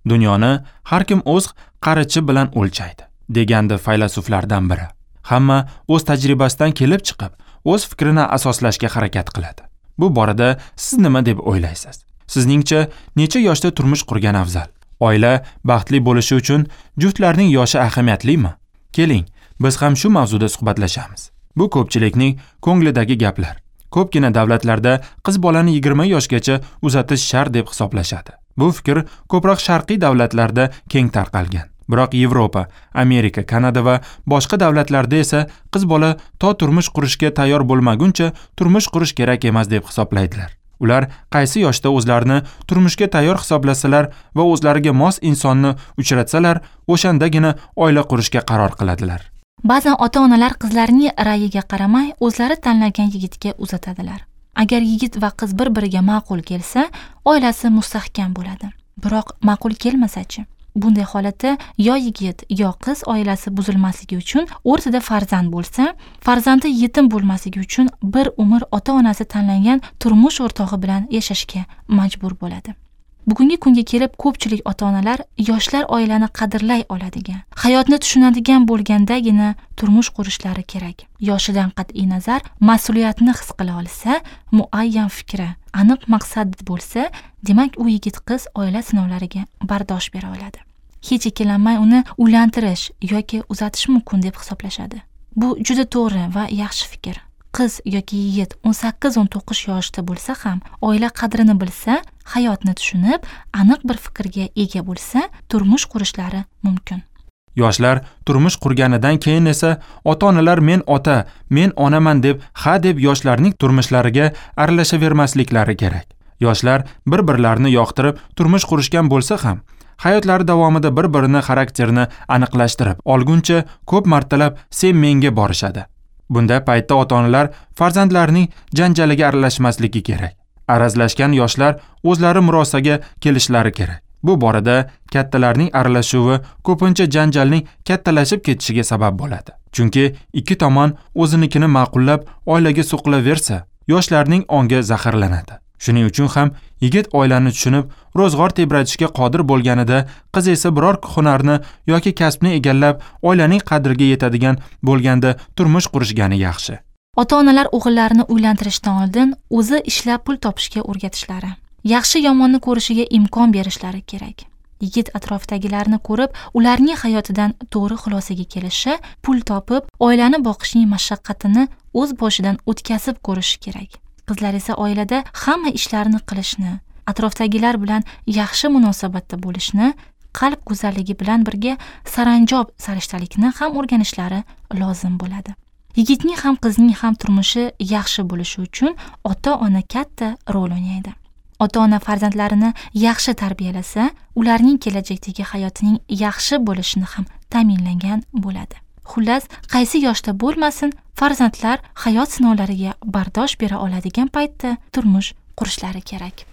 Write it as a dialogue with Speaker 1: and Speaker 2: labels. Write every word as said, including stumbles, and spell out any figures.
Speaker 1: Dunyoni har kim o'z qarichi bilan o'lchaydi, degandi faylasuflardan biri. Hamma o'z tajribasidan kelib chiqib, o'z fikrini asoslashga harakat qiladi. Bu borada siz nima deb o'ylaysiz? Sizningcha necha yoshda turmush qurgan afzal? Oila baxtli bo'lishi uchun juftlarning yoshi ahamiyatlimi? Keling, biz ham shu mavzuda suhbatlashamiz. Bu ko'pchilikning ko'nglidagi gaplar. Ko'pgina davlatlarda qiz bolani yigirma yoshgacha uzatish shart deb hisoblashadi. Bu fikr ko'proq sharqiy davlatlarda keng tarqalgan. Biroq Yevropa, Amerika, Kanada va boshqa davlatlarda esa qiz bola to turmush qurishga tayyor bo'lmaguncha turmush qurish kerak emas deb hisoblaydilar. Ular qaysi yoshda o'zlarini turmushga tayyor hisoblasalar va o'zlariga mos insonni uchratsalar, o'shandagina oila qurishga qaror qiladilar.
Speaker 2: Ba'zan ota-onalar qizlarining ra'yiga qaramay o'zlari tanlagan yigitga uzatadilar. Agar yigit va qiz bir-biriga ma'qul kelsa, oilasi mustahkam bo'ladi. Biroq ma'qul kelmasa-chi? Bunday holatda yo yigit yo qiz oilasi buzilmasligi uchun o'rtada farzand bo'lsa, farzandi yetim bo'lmasligi uchun bir umr ota-onasi tanlangan turmush o'rtog'i bilan yashashga majbur bo'ladi. Bugungi kunga kelib ko'pchilik ota-onalar yoshlar oilani qadrlay oladigan, hayotni tushunadigan bo'lgandagina turmush qurishlari kerak. Yoshidan qat'iy nazar mas'uliyatni his qila olsa, muayyan fikri, aniq maqsadi bo'lsa, demak u yigit qiz oila sinovlariga bardosh bera oladi. Hech ikkilanmay uni uylantirish yoki uzatish mumkin deb hisoblashadi. Bu juda to'g'ri va yaxshi fikr. Qiz yoki yigit o'n sakkiz o'n to'qqiz yoshda bo'lsa ham, oila qadrini bilsa, hayotni tushunib, aniq bir fikrga ega bo'lsa, turmush qurishlari mumkin.
Speaker 1: Yoshlar turmush qurganidan keyin esa ota-onalar men ota, men onaman deb ha deb yoshlarning turmushlariga aralashavermasliklari kerak. Yoshlar bir-birlarini yoqtirib turmush qurishgan bo'lsa ham, hayotlari davomida bir-birini xarakterini aniqlashtirib olguncha ko'p martalab sen menga borishadi. Bunda paytda ota-onalar farzandlarining janjaliga aralashmasligi kerak. Arazlashgan yoshlar o'zlari murosaga kelishlari kerak. Bu borada kattalarning aralashuvi ko'pincha janjalning kattalashib ketishiga sabab bo'ladi. Chunki ikki tomon o'zinikini ma'qullab oilaga suqilaversa, yoshlarning ongi zaharlanadi. Shuning uchun ham yigit oilani tushunib, ro'zg'or tebratishga qodir bo'lganida, qiz esa biror hunarni yoki kasbni egallab, oilaning qadriga yetadigan bo'lganda turmush qurishgani yaxshi.
Speaker 2: Ota-onalar o'g'illarini uylantirishdan oldin o'zi ishlab pul topishga o'rgatishlari, yaxshi yomonni ko'rishiga imkon berishlari kerak. Yigit atrofdagilarni ko'rib, ularning hayotidan to'g'ri xulosaga kelishi, pul topib, oilani boqishning mashaqqatini o'z boshidan o'tkazib ko'rishi kerak. Qizlar esa oilada hamma ishlarni qilishni, atrofdagilar bilan yaxshi munosabatda bo'lishni, qalb go'zalligi bilan birga saranjob sarishtalikni ham o'rganishlari lozim bo'ladi. Yigitning ham qizning ham turmushi yaxshi bo'lishi uchun ota-ona katta rol o'ynaydi. Ota-ona farzandlarini yaxshi tarbiyalasa, ularning kelajakdagi hayotining yaxshi bo'lishini ham ta'minlagan bo'ladi. Xullas, qaysi yoshda bo'lmasin, farzandlar hayot sinovlariga bardosh bera oladigan paytda turmush qurishlari kerak.